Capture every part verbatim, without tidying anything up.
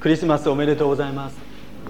クリスマスおめでとうございます。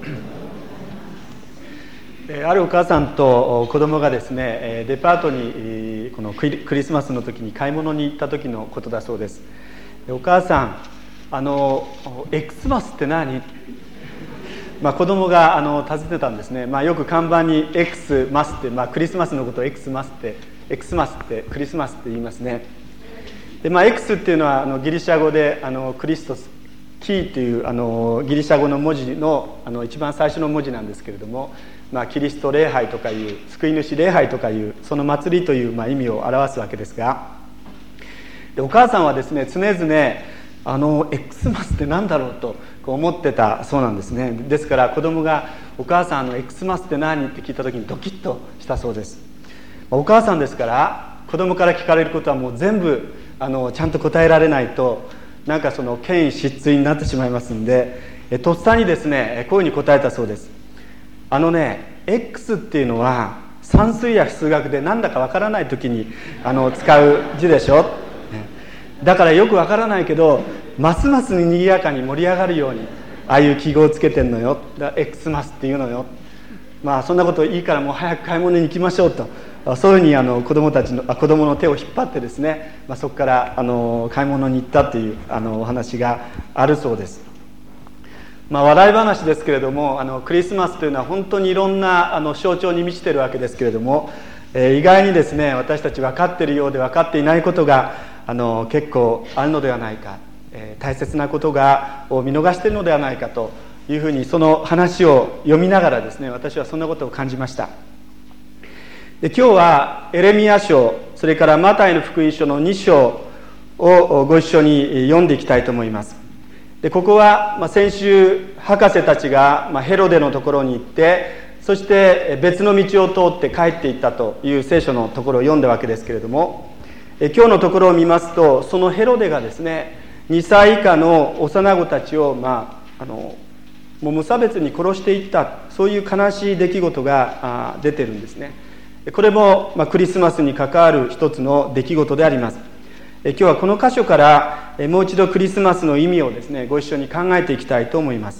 あるお母さんと子供がですね、デパートにこのクリスマスの時に買い物に行った時のことだそうです。お母さん、あのエクスマスって何？まあ、子供があの尋ねたんですね。まあ、よく看板にエクスマスって、まあ、クリスマスのことをエクスマスってエクスマスってクリスマスって言いますね。で、まあ、エクスっていうのはあのギリシャ語であのクリストスキーというあのギリシャ語の文字 の, あの一番最初の文字なんですけれども、まあ、キリスト礼拝とかいう救い主礼拝とかいうその祭りという、まあ、意味を表すわけですが、でお母さんはですね常々あのエクスマスって何だろうと思ってたそうなんですね。ですから子供がお母さんのエクスマスって何って聞いた時にドキッとしたそうです。お母さんですから子供から聞かれることはもう全部あのちゃんと答えられないとなんかその権威失墜になってしまいますんで、えとっさにですねこういうふうに答えたそうです。あのね X っていうのは算数や数学でなんだかわからない時にあの使う字でしょ。だからよくわからないけどますますに賑やかに盛り上がるようにああいう記号をつけてんのよ。だから X マスっていうのよ。まあそんなこといいからもう早く買い物に行きましょうと、そういうふうにあの子供たちのあ子供の手を引っ張ってですね、まあ、そこからあの買い物に行ったというあのお話があるそうです。まあ、笑い話ですけれどもあのクリスマスというのは本当にいろんなあの象徴に満ちているわけですけれども、えー、意外にですね私たち分かっているようで分かっていないことがあの結構あるのではないか、えー、大切なことがを見逃しているのではないかというふうにその話を読みながらですね私はそんなことを感じました。で今日はエレミヤ書それからマタイの福音書のに章をご一緒に読んでいきたいと思います。でここは、まあ、先週博士たちが、まあ、ヘロデのところに行ってそして別の道を通って帰っていったという聖書のところを読んだわけですけれども、え今日のところを見ますとそのヘロデがですねにさい以下の幼子たちを、まあ、あのもう無差別に殺していったそういう悲しい出来事が出てるんですね。これも、まあ、クリスマスに関わる一つの出来事であります。今日はこの箇所からもう一度クリスマスの意味をですねご一緒に考えていきたいと思います。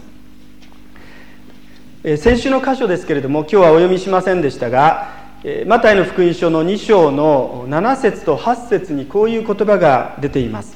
先週の箇所ですけれども今日はお読みしませんでしたが、マタイの福音書のに章のなな節とはち節にこういう言葉が出ています。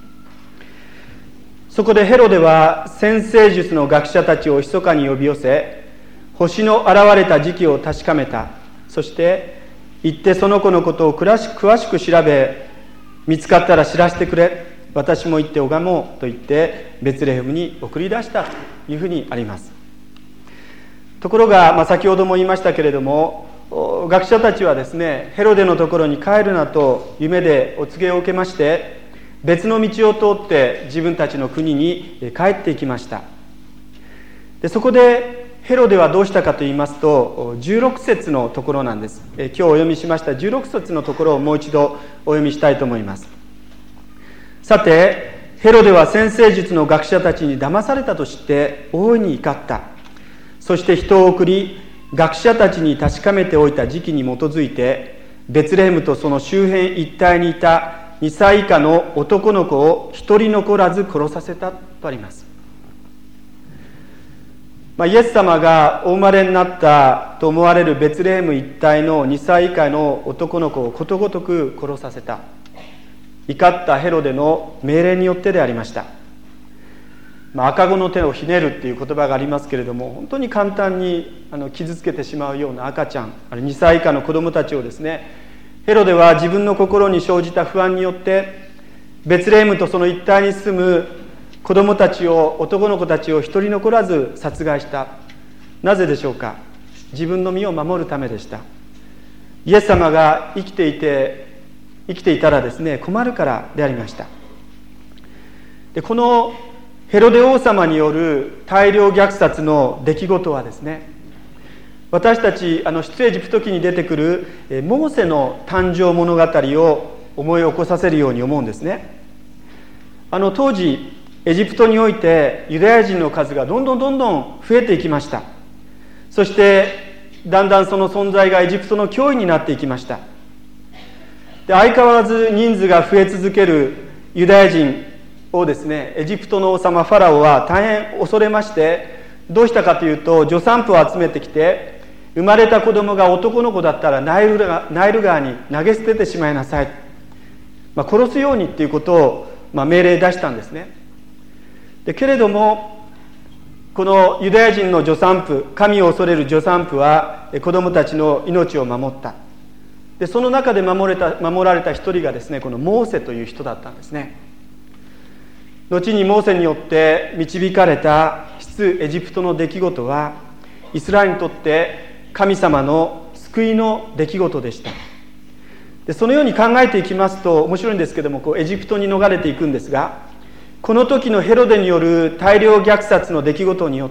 そこでヘロデは占星術の学者たちを密かに呼び寄せ星の現れた時期を確かめた。そして行ってその子のことを詳しく詳しく調べ見つかったら知らせてくれ私も行って拝もうと言ってベツレヘムに送り出したというふうにあります。ところが、まあ、先ほども言いましたけれども学者たちはですねヘロデのところに帰るなと夢でお告げを受けまして別の道を通って自分たちの国に帰っていきました。でそこでヘロデはどうしたかと言いますとじゅうろく節のところなんです。今日お読みしましたじゅうろく節のところをもう一度お読みしたいと思います。さてヘロデは占星術の学者たちに騙されたとして大いに怒った。そして人を送り学者たちに確かめておいた時期に基づいてベツレヘムとその周辺一帯にいたにさい以下の男の子を一人残らず殺させたとあります。まあ、イエス様がお生まれになったと思われるベツレヘム一帯のにさい以下の男の子をことごとく殺させた怒ったヘロデの命令によってでありました。まあ、赤子の手をひねるっていう言葉がありますけれども本当に簡単にあの傷つけてしまうような赤ちゃんあれにさい以下の子供たちをですねヘロデは自分の心に生じた不安によってベツレヘムとその一帯に住む子供たちを男の子たちを一人残らず殺害した。なぜでしょうか。自分の身を守るためでした。イエス様が生きていて生きていたらですね困るからでありました。でこのヘロデ王様による大量虐殺の出来事はですね私たちあの出エジプト記に出てくるモーセの誕生物語を思い起こさせるように思うんですね。あの当時エジプトにおいてユダヤ人の数がどんどんどんどん増えていきました。そしてだんだんその存在がエジプトの脅威になっていきました。で相変わらず人数が増え続けるユダヤ人をですね、エジプトの王様ファラオは大変恐れまして、どうしたかというと、助産婦を集めてきて、生まれた子供が男の子だったらナイル川、ナイル川に投げ捨ててしまいなさい、まあ、殺すようにっていうことを、まあ、命令出したんですね。でけれども、このユダヤ人の助産婦、神を恐れる助産婦は子供たちの命を守った。でその中で守れた守られた一人がですね、このモーセという人だったんですね。後にモーセによって導かれた出エジプトの出来事は、イスラエルにとって神様の救いの出来事でした。でそのように考えていきますと面白いんですけども、こうエジプトに逃れていくんですが、この時のヘロデによる大量虐殺の出来事によって、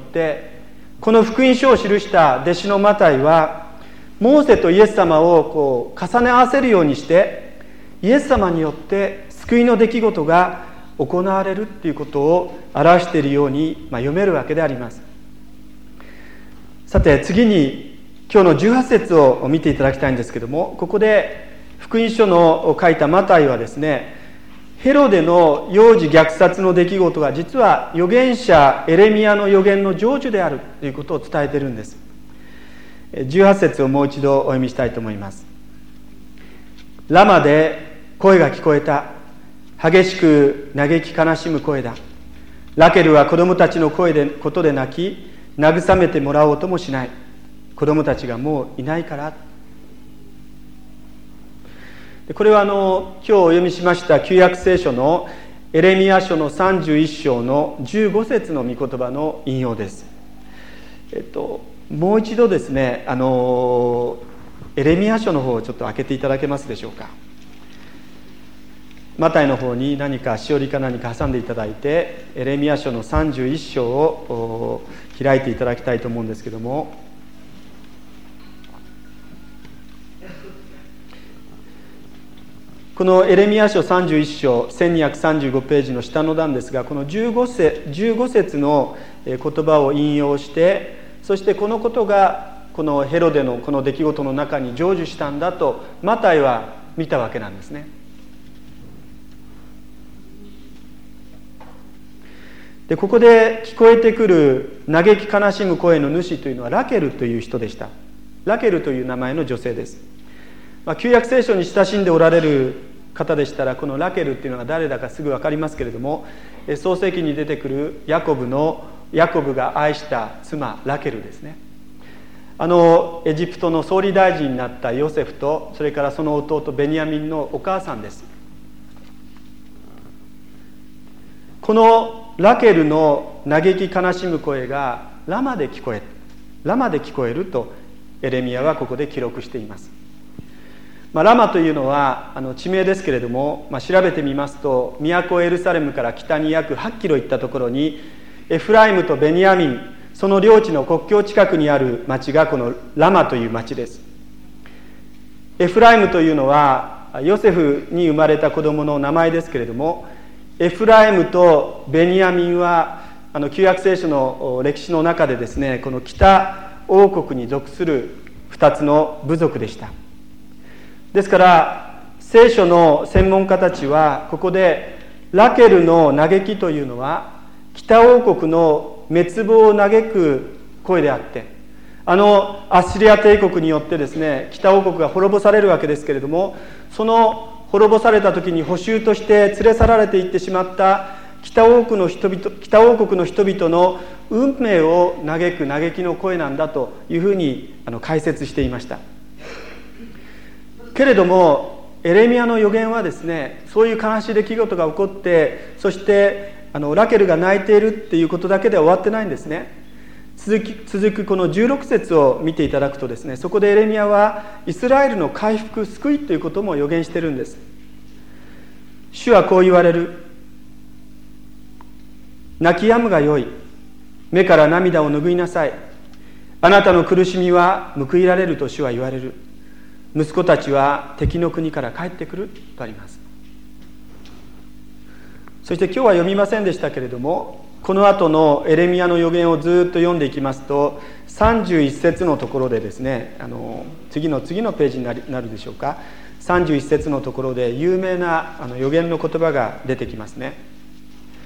この福音書を記した弟子のマタイは、モーセとイエス様をこう重ね合わせるようにして、イエス様によって救いの出来事が行われるということを表しているように、まあ、読めるわけであります。さて次に今日のじゅうはち節を見ていただきたいんですけども、ここで福音書の書いたマタイはですね、ヘロデの幼児虐殺の出来事が実は預言者エレミヤの預言の成就であるということを伝えているんです。じゅうはち節をもう一度お読みしたいと思います。ラマで声が聞こえた。激しく嘆き悲しむ声だ。ラケルは子供たちの声でことで泣き、慰めてもらおうともしない。子供たちがもういないから。これはあの今日お読みしました旧約聖書のエレミヤ書のさんじゅういっ章のじゅうご節の御言葉の引用です。えっともう一度ですね、あのエレミヤ書の方をちょっと開けていただけますでしょうか。マタイの方に何かしおりか何か挟んでいただいて、エレミヤ書のさんじゅういっ章を開いていただきたいと思うんですけども、このエレミヤ書さんじゅういっ章せんにひゃくさんじゅうごページの下の段ですが、このじゅうご節、じゅうご節の言葉を引用して、そしてこのことがこのヘロデのこの出来事の中に成就したんだとマタイは見たわけなんですね。でここで聞こえてくる嘆き悲しむ声の主というのはラケルという人でした。ラケルという名前の女性です。まあ、旧約聖書に親しんでおられる方でしたら、このラケルというのが誰だかすぐ分かりますけれども、創世記に出てくるヤコブのヤコブが愛した妻ラケルですね。あのエジプトの総理大臣になったヨセフと、それからその弟ベニヤミンのお母さんです。このラケルの嘆き悲しむ声がラマで聞こえラマで聞こえるとエレミヤはここで記録しています。まあ、ラマというのはあの地名ですけれども、まあ、調べてみますと、都エルサレムから北に約はちキロ行ったところにエフライムとベニヤミン、その領地の国境近くにある町がこのラマという町です。エフライムというのはヨセフに生まれた子供の名前ですけれども、エフライムとベニヤミンはあの旧約聖書の歴史の中でですね、この北王国に属するふたつの部族でした。ですから聖書の専門家たちはここでラケルの嘆きというのは北王国の滅亡を嘆く声であって、あのアッシリア帝国によってですね、北王国が滅ぼされるわけですけれども、その滅ぼされた時に捕囚として連れ去られていってしまった北王国の人々、北王国の人々の運命を嘆く嘆きの声なんだというふうにあの解説していました。けれどもエレミヤの預言はですね、そういう悲しい出来事が起こって、そしてあのラケルが泣いているっていうことだけでは終わってないんですね。続き続くこのじゅうろく節を見ていただくとですね、そこでエレミヤはイスラエルの回復救いということも予言しているんです。主はこう言われる。泣き止むがよい。目から涙を拭いなさい。あなたの苦しみは報いられると主は言われる。息子たちは敵の国から帰ってくるとあります。そして今日は読みませんでしたけれども、この後のエレミヤの預言をずっと読んでいきますと、さんじゅういち節のところでですね、あの次の次のページになる、なるでしょうか。さんじゅういち節のところで有名なあの預言の言葉が出てきますね。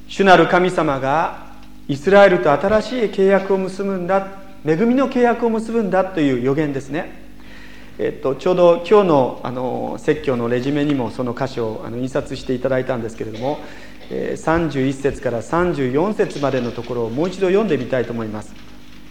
主なる神様がイスラエルと新しい契約を結ぶんだ、恵みの契約を結ぶんだという予言ですね。えっと、ちょうど今日のあの説教のレジュメにもその箇所をあの印刷していただいたんですけれども、えー、さんじゅういっ節からさんじゅうよん節までのところをもう一度読んでみたいと思います。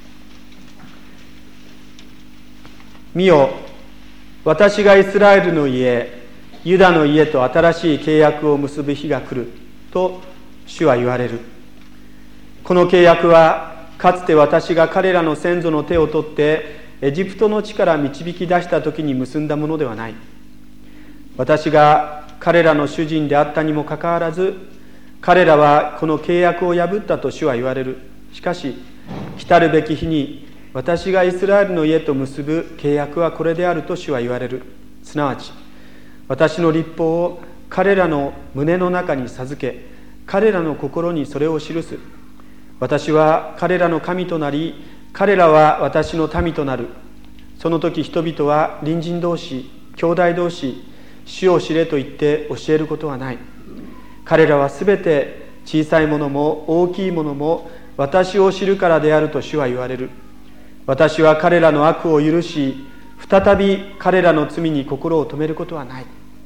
見よ、私がイスラエルの家、ユダの家と新しい契約を結ぶ日が来ると主は言われる。この契約はかつて私が彼らの先祖の手を取ってエジプトの地から導き出した時に結んだものではない。私が彼らの主人であったにもかかわらず、彼らはこの契約を破ったと主は言われる。しかし来たるべき日に私がイスラエルの家と結ぶ契約はこれであると主は言われる。すなわち私の律法を彼らの胸の中に授け、彼らの心にそれを記す。私は彼らの神となり、彼らは私の民となる。その時人々は隣人同士、兄弟同士、主を知れと言って教えることはない。彼らはすべて小さいものも大きいものも私を知るからであると主は言われる。私は彼らの悪を許し、再び彼らの罪に心を留めることはない。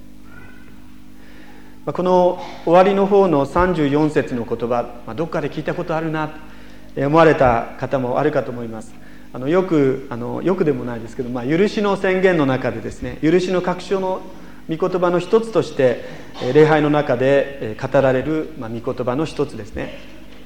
この終わりの方のさんじゅうよん節の言葉、どっかで聞いたことあるなと思われた方もあるかと思います。あのよくあのよくでもないですけど、まあ、許しの宣言の中でですね、許しの確証の御言葉の一つとして礼拝の中で語られる、まあ、御言葉の一つですね。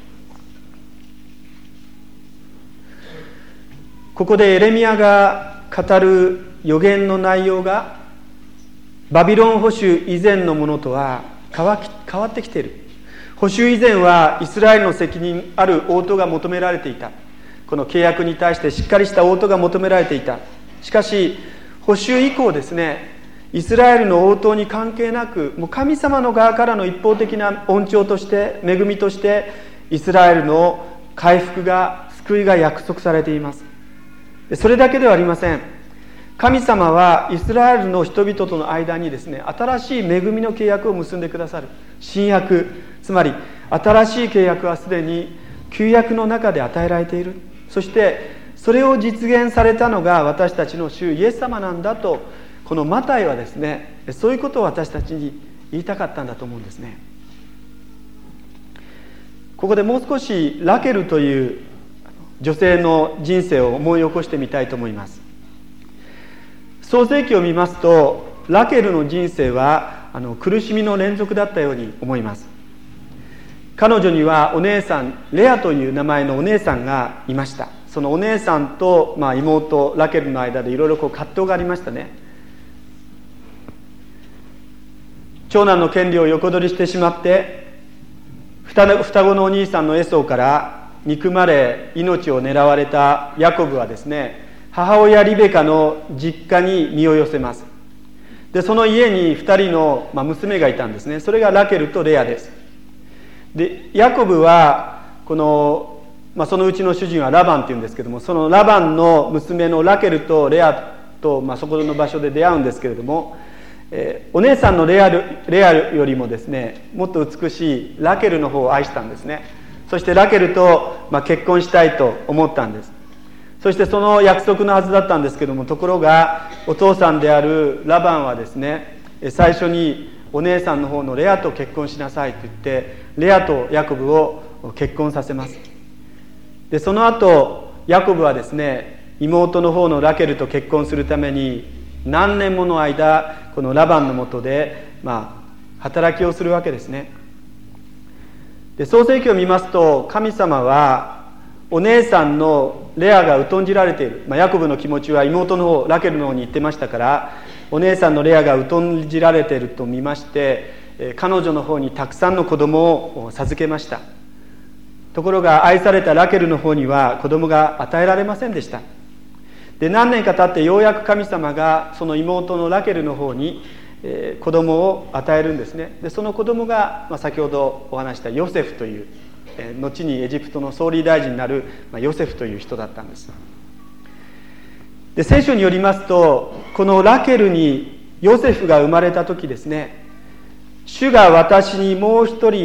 ここでエレミヤが語る預言の内容がバビロン捕囚以前のものとは変わってきている。捕囚以前はイスラエルの責任ある応答が求められていた。この契約に対してしっかりした応答が求められていた。しかし捕囚以降ですね、イスラエルの応答に関係なく、もう神様の側からの一方的な恩寵として、恵みとしてイスラエルの回復が、救いが約束されています。それだけではありません。神様はイスラエルの人々との間にですね、新しい恵みの契約を結んでくださる。新約、つまり新しい契約はすでに旧約の中で与えられている。そしてそれを実現されたのが私たちの主イエス様なんだと、このマタイはですね、そういうことを私たちに言いたかったんだと思うんですね。ここでもう少しラケルという女性の人生を思い起こしてみたいと思います。創世記を見ますと、ラケルの人生はあの苦しみの連続だったように思います。彼女にはお姉さん、レアという名前のお姉さんがいました。そのお姉さんと、まあ、妹ラケルの間でいろいろこう葛藤がありましたね。長男の権利を横取りしてしまって、双子のお兄さんのエソーから憎まれ命を狙われたヤコブはですね、母親リベカの実家に身を寄せます。でその家にふたりの、まあ、娘がいたんですね。それがラケルとレアです。でヤコブはこの、まあ、そのうちの主人はラバンっていうんですけども、そのラバンの娘のラケルとレアと、まあ、そこの場所で出会うんですけれども、えー、お姉さんのレアレアよりもですね、もっと美しいラケルの方を愛したんですね。そしてラケルと、まあ、結婚したいと思ったんです。そしてその約束のはずだったんですけども、ところがお父さんであるラバンはですね、最初にお姉さんの方のレアと結婚しなさいと言ってレアとヤコブを結婚させます。でその後ヤコブはですね、妹の方のラケルと結婚するために何年もの間このラバンの下で、まあ、働きをするわけですね。で創世記を見ますと、神様はお姉さんのレアが疎んじられている、まあ、ヤコブの気持ちは妹の方ラケルの方に行ってましたから、お姉さんのレアが疎んじられていると見まして、彼女の方にたくさんの子供を授けました。ところが愛されたラケルの方には子供が与えられませんでした。で何年か経ってようやく神様がその妹のラケルの方に、えー、子供を与えるんですね。でその子供が、まあ、先ほどお話したヨセフという、えー、後にエジプトの総理大臣になる、まあ、ヨセフという人だったんです。で聖書によりますと、このラケルにヨセフが生まれた時ですね、主が私にもう一人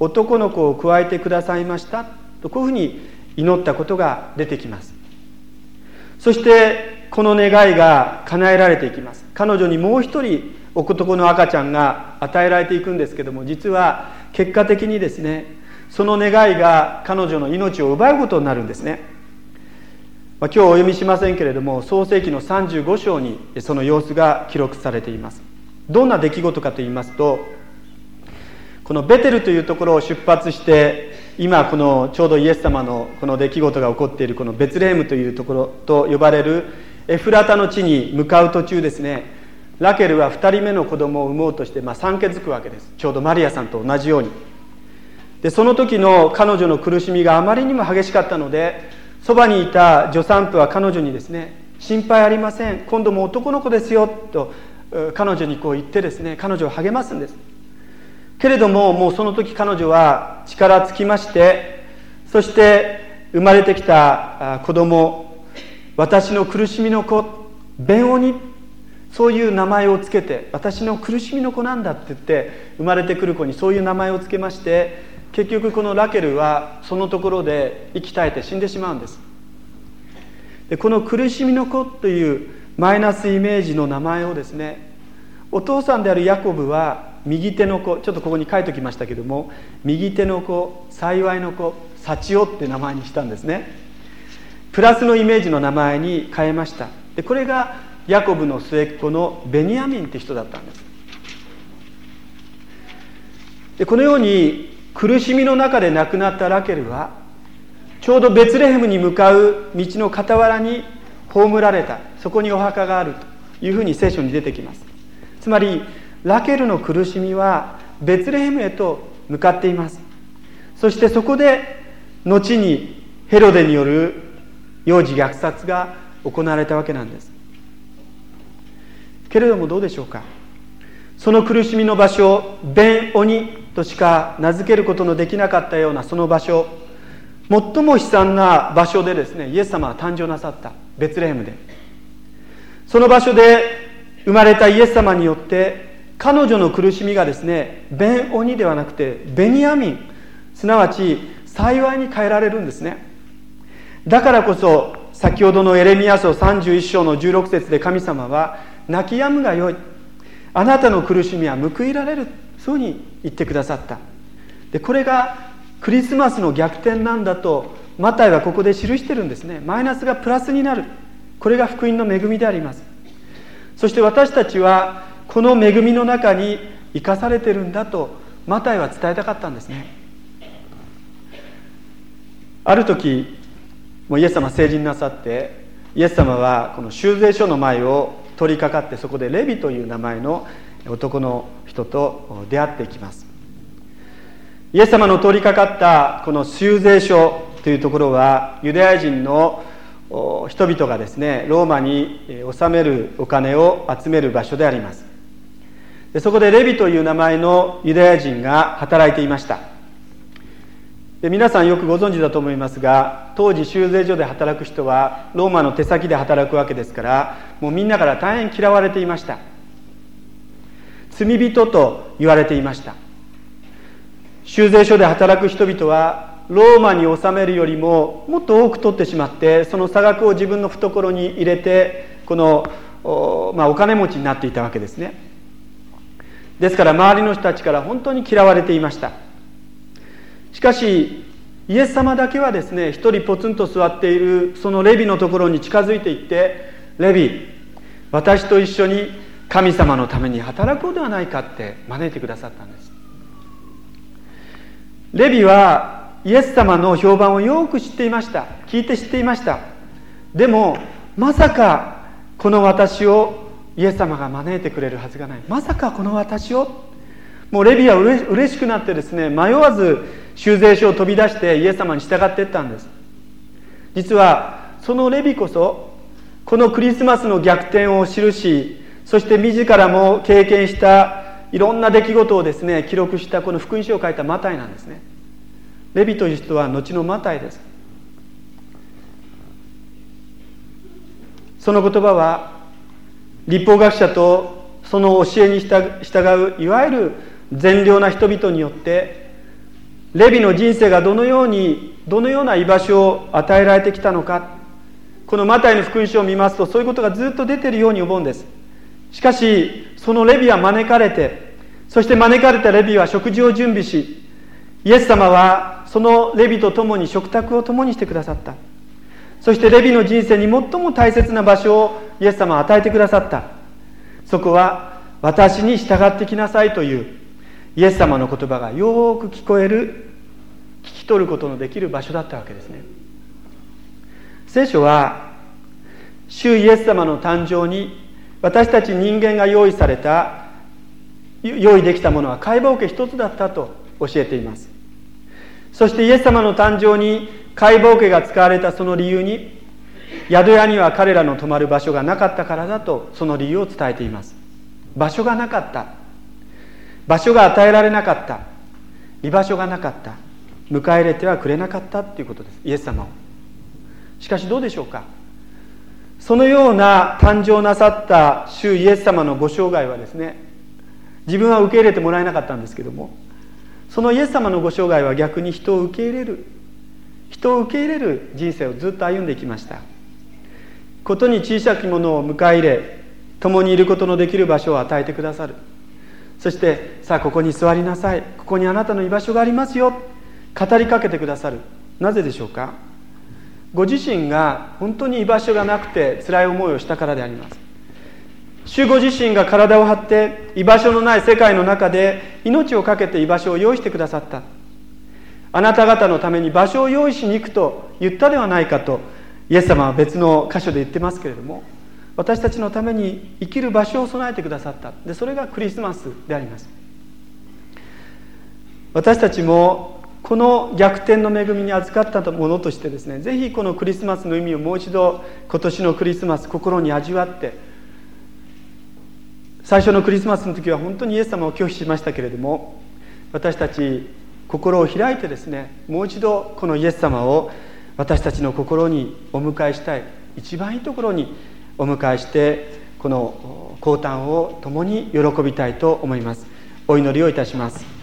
男の子を加えてくださいましたと、こういうふうに祈ったことが出てきます。そしてこの願いが叶えられていきます。彼女にもう一人男の赤ちゃんが与えられていくんですけども、実は結果的にですね、その願いが彼女の命を奪うことになるんですね。まあ、今日お読みしませんけれども、創世記のさんじゅうご章にその様子が記録されています。どんな出来事かといいますと、このベテルというところを出発して、今このちょうどイエス様のこの出来事が起こっているこのベツレヘムというところと呼ばれるエフラタの地に向かう途中ですね、ラケルはふたりめの子供を産もうとして、まあ、産気づくわけです。ちょうどマリアさんと同じように。でその時の彼女の苦しみがあまりにも激しかったので、そばにいた助産婦は彼女にですね、心配ありません、今度も男の子ですよと彼女にこう言ってですね、彼女を励ますんです。けれどももうその時彼女は力尽きまして、そして生まれてきた子供、私の苦しみの子ベンオニ、そういう名前をつけて、私の苦しみの子なんだって言って生まれてくる子にそういう名前をつけまして、結局このラケルはそのところで息絶えて死んでしまうんです。でこの苦しみの子というマイナスイメージの名前をですね、お父さんであるヤコブは右手の子、ちょっとここに書いておきましたけども、右手の子、幸いの子、幸男って名前にしたんですね。プラスのイメージの名前に変えました。でこれがヤコブの末っ子のベニヤミンって人だったんです。でこのように苦しみの中で亡くなったラケルは、ちょうどベツレヘムに向かう道の傍らに葬られた、そこにお墓があるというふうに聖書に出てきます。つまりラケルの苦しみはベツレヘムへと向かっています。そしてそこで後にヘロデによる幼児虐殺が行われたわけなんです。けれどもどうでしょうか。その苦しみの場所、ベンオニとしか名付けることのできなかったようなその場所、最も悲惨な場所でですね、イエス様は誕生なさった、ベツレヘムで。その場所で生まれたイエス様によって彼女の苦しみがですね、ベンオニではなくてベニヤミン、すなわち幸いに変えられるんですね。だからこそ先ほどのエレミヤ書さんじゅういっ章のじゅうろく節で神様は、泣き止むがよい、あなたの苦しみは報いられる、そうに言ってくださった。でこれがクリスマスの逆転なんだとマタイはここで記してるんですね。マイナスがプラスになる、これが福音の恵みであります。そして私たちはこの恵みの中に生かされてるんだとマタイは伝えたかったんですね。ある時もうイエス様成人なさって、イエス様はこの修税所の前を通りかかって、そこでレビという名前の男の人と出会っていきます。イエス様の通りかかったこの修税所というところは、ユダヤ人の人々がですね、ローマに納めるお金を集める場所であります。でそこでレビという名前のユダヤ人が働いていました。で皆さんよくご存知だと思いますが、当時修税所で働く人はローマの手先で働くわけですから、もうみんなから大変嫌われていました。罪人と言われていました。修税所で働く人々はローマに納めるよりももっと多く取ってしまって、その差額を自分の懐に入れて、この お,、まあ、お金持ちになっていたわけですね。ですから周りの人たちから本当に嫌われていました。しかしイエス様だけはですね、一人ポツンと座っているそのレビのところに近づいていって、レビ、私と一緒に神様のために働こうではないかって招いてくださったんです。レビはイエス様の評判をよく知っていました。聞いて知っていました。でもまさかこの私をイエス様が招いてくれるはずがない、まさかこの私を、もうレビはうれ嬉しくなってですね、迷わず修税所を飛び出してイエス様に従っていったんです。実はそのレビこそこのクリスマスの逆転を記し、そして自らも経験したいろんな出来事をですね記録したこの福音書を書いたマタイなんですね。レビという人は後のマタイです。その言葉は律法学者とその教えに従ういわゆる善良な人々によってレビの人生がどのようにどのような居場所を与えられてきたのか、このマタイの福音書を見ますとそういうことがずっと出ているように思うんです。しかしそのレビは招かれて、そして招かれたレビは食事を準備し、イエス様はそのレビと共に食卓を共にしてくださった。そしてレビの人生に最も大切な場所をイエス様は与えてくださった。そこは私に従ってきなさいというイエス様の言葉がよく聞こえる、聞き取ることのできる場所だったわけですね。聖書は主イエス様の誕生に私たち人間が用意された用意できたものは解剖家一つだったと教えています。そしてイエス様の誕生に解剖家が使われたその理由に、宿屋には彼らの泊まる場所がなかったからだとその理由を伝えています。場所がなかった、場所が与えられなかった、居場所がなかった、迎え入れてはくれなかったということです、イエス様を。しかしどうでしょうか、そのような誕生なさった主イエス様のご生涯はですね、自分は受け入れてもらえなかったんですけども、そのイエス様のご生涯は逆に人を受け入れる人を受け入れる人生をずっと歩んできました。ことに小さきものを迎え入れ、共にいることのできる場所を与えてくださる。そしてさあここに座りなさい、ここにあなたの居場所がありますよ、語りかけてくださる。なぜでしょうか。ご自身が本当に居場所がなくて辛い思いをしたからであります。主ご自身が体を張って居場所のない世界の中で命を懸けて居場所を用意してくださった。あなた方のために場所を用意しに行くと言ったではないかとイエス様は別の箇所で言ってますけれども、私たちのために生きる場所を備えてくださった。でそれがクリスマスであります。私たちもこの逆転の恵みに預かったものとしてですね、ぜひこのクリスマスの意味をもう一度今年のクリスマス心に味わって、最初のクリスマスの時は本当にイエス様を拒否しましたけれども、私たち心を開いてですね、もう一度このイエス様を私たちの心にお迎えしたい、一番いいところにお迎えしてこの降誕を共に喜びたいと思います。お祈りをいたします。